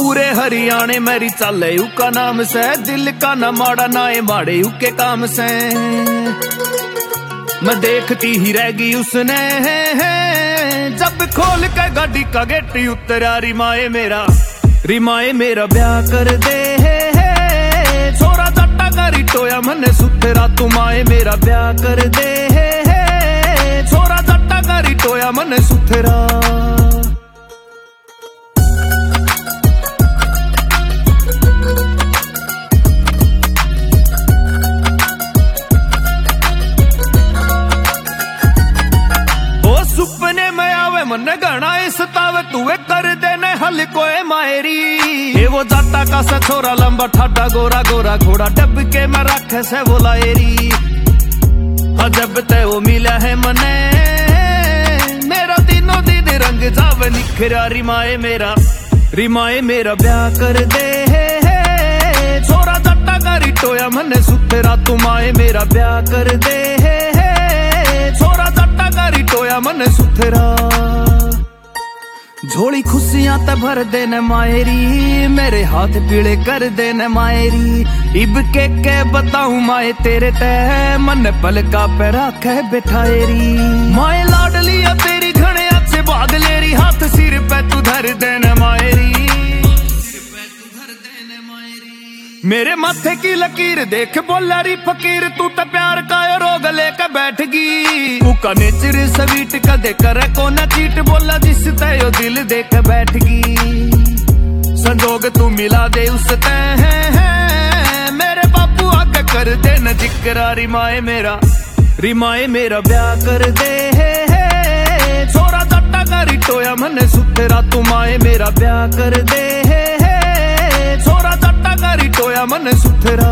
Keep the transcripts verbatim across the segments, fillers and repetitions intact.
पूरे हरियाणे मेरी चले यू का नाम से, दिल का न माड़ा ना ये माड़े यू के काम से। मैं देखती ही रह गई उसने जब खोल के गाड़ी का गेट उतरा, रिमाए मेरा रिमाए मेरा ब्याह कर दे छोरा जट्टा करी टोया मने सुथरा, तुम आए मेरा ब्याह कर दे छोरा जट्टा करी टोया मने सुथरा। सुपने में आवे मन घना सतावे तू कर देने हल कोए मायरी, ये वो जाटा का सा छोरा लंबा ठाडा गोरा गोरा घोड़ा डब के मैं रखे से वो लाएरी। हाँ जब ते वो मिला है मने मेरा तीनों दिन रंग जावे निखरा, रिमाए मेरा रिमाए मेरा ब्याह कर दे छोरा जाटा का रिटोया मने सुथरा, तुम आए मेरा ब्याह कर दे छोरा जट्टा का रिटोया मन सुथरा। झोली खुशियां ते भर देने मायरी, मेरे हाथ पीले कर देने मायरी, इब के के बताऊं माए तेरे तह मन पलका पे रखे बिठाएरी। माए लाडलिया तेरी घने अच्छे भाग लेरी, हाथ सिर पे तू धर देने मायरी, मेरे माथे की लकीर देख बोला री फकीर, तू तो प्यार का रोग लेकर बैठ गई। उका नेचर स्वीट कदे करे को न चीट, बोला जिस तय दिल देख बैठ गई। संजोग तू मिला दे उस तय मेरे बापू आगे कर दे न जिक्रा, रिमाए मेरा रिमाए मेरा ब्याह कर दे छोरा जट्टा का रिटोया मने सुथरा, तुम आए मेरा ब्याह कर दे छोरा जट्टा का रिटोया मन सुथरा।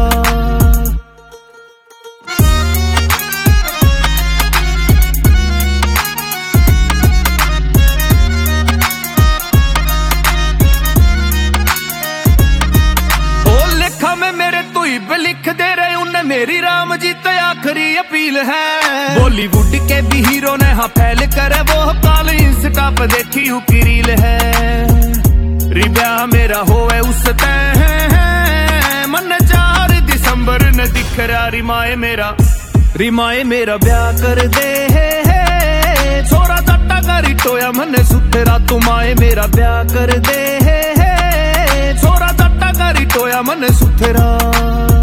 ओ लेखा में मेरे तू इब लिख दे रहे उन्हें मेरी राम जी ते आखिरी अपील है। बॉलीवुड के भी हीरो ने हाँ फैल करे वो काल इंस्टा पे देखी हूँ की रील है, रिब्याह मेरा होवे उस तय मन चार दिसंबर न दिख रहा, रिमाए मेरा रिमाए मेरा ब्याह कर दे छोरा जट्टा का रिटोया मन सुथरा, तुम आए मेरा ब्याह कर दे छोरा जट्टा का रिटोया मन सुथरा।